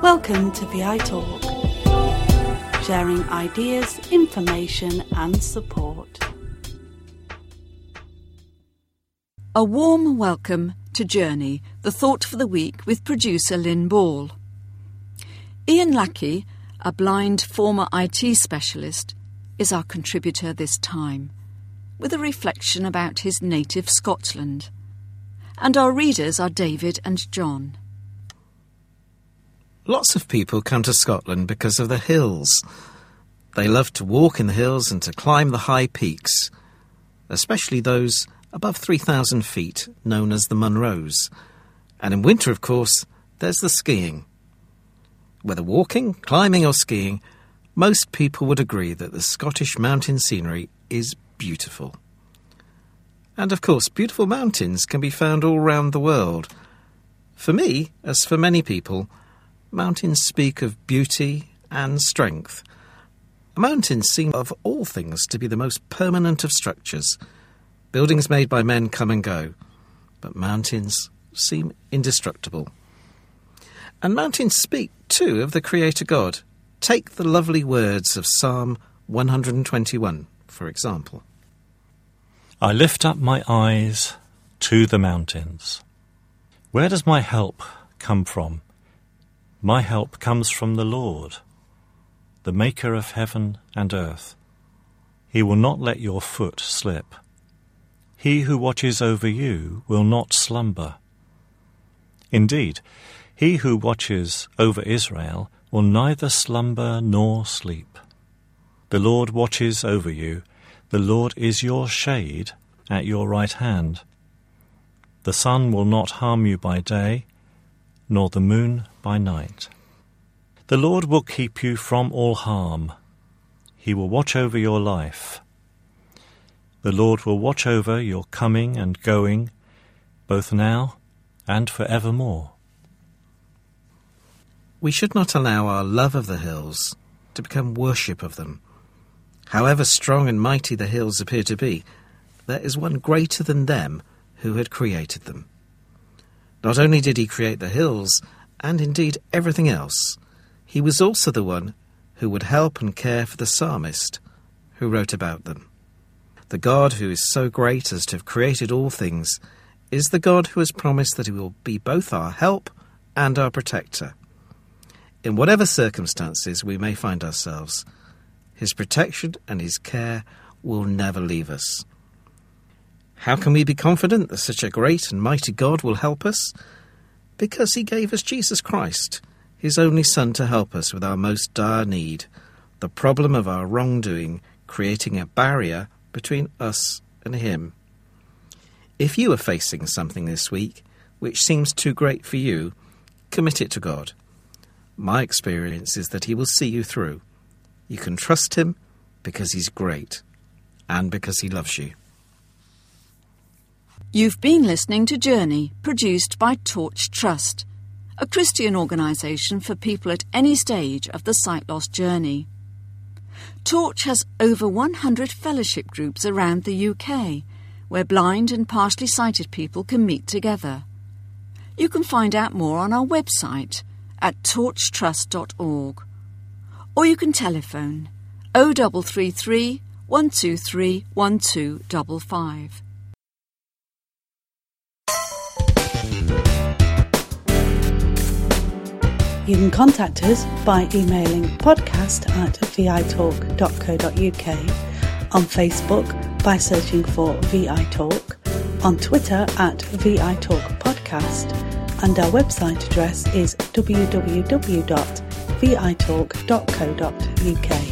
Welcome to VI Talk, sharing ideas, information and support. A warm welcome to Journey, the Thought for the Week with producer Lynn Ball. Ian Lackey, a blind former IT specialist, is our contributor this time, with a reflection about his native Scotland. And our readers are David and John. Lots of people come to Scotland because of the hills. They love to walk in the hills and to climb the high peaks, especially those above 3,000 feet, known as the Munros. And in winter, of course, there's the skiing. Whether walking, climbing or skiing, most people would agree that the Scottish mountain scenery is beautiful. And of course, beautiful mountains can be found all around the world. For me, as for many people, mountains speak of beauty and strength. Mountains seem of all things to be the most permanent of structures. Buildings made by men come and go, but mountains seem indestructible. And mountains speak, too, of the Creator God. Take the lovely words of Psalm 121, for example. I lift up my eyes to the mountains. Where does my help come from? My help comes from the Lord, the maker of heaven and earth. He will not let your foot slip. He who watches over you will not slumber. Indeed, he who watches over Israel will neither slumber nor sleep. The Lord watches over you. The Lord is your shade at your right hand. The sun will not harm you by day, nor the moon by night. The Lord will keep you from all harm. He will watch over your life. The Lord will watch over your coming and going, both now and forevermore. We should not allow our love of the hills to become worship of them. However strong and mighty the hills appear to be, there is one greater than them who had created them. Not only did he create the hills, and indeed everything else, he was also the one who would help and care for the psalmist who wrote about them. The God who is so great as to have created all things is the God who has promised that he will be both our help and our protector. In whatever circumstances we may find ourselves, his protection and his care will never leave us. How can we be confident that such a great and mighty God will help us? Because he gave us Jesus Christ, his only Son, to help us with our most dire need, the problem of our wrongdoing, creating a barrier between us and him. If you are facing something this week which seems too great for you, commit it to God. My experience is that he will see you through. You can trust him because he's great and because he loves you. You've been listening to Journey, produced by Torch Trust, a Christian organisation for people at any stage of the sight loss journey. Torch has over 100 fellowship groups around the UK, where blind and partially sighted people can meet together. You can find out more on our website at torchtrust.org, or you can telephone 0333 123 1255. You can contact us by emailing podcast@vitalk.co.uk, on Facebook by searching for VI Talk, on Twitter @VITalkPodcast, and our website address is www.vitalk.co.uk.